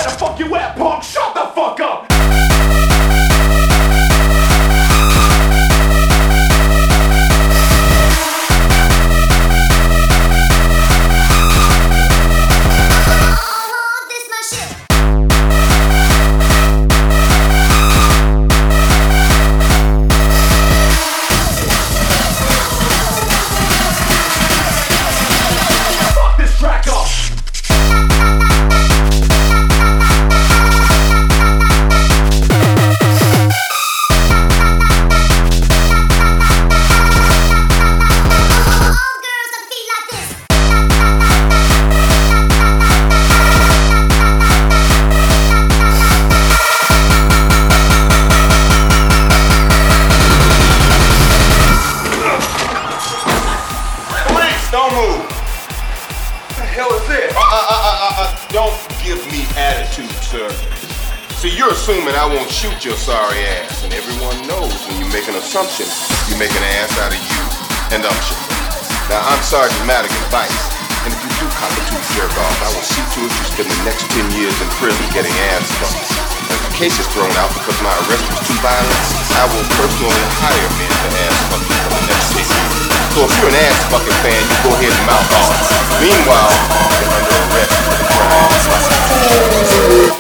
Where the fuck you at, punk? Shut the fuck up! Don't move. What the hell is this? Don't give me attitude, sir. See, you're assuming I won't shoot your sorry ass, and everyone knows when you make an assumption, you make an ass out of you and Umption. Now, I'm Sergeant Madigan Vice, and if you do cockatoo jerk off, I will see to it you spend the next 10 years in prison getting ass fucked. And if the case is thrown out because my arrest was too violent, I will personally hire men to ass fuck you for the next 10 years. So if you're an ass fucking fan, you go ahead and mouth off. Meanwhile, you're under arrest for the crime.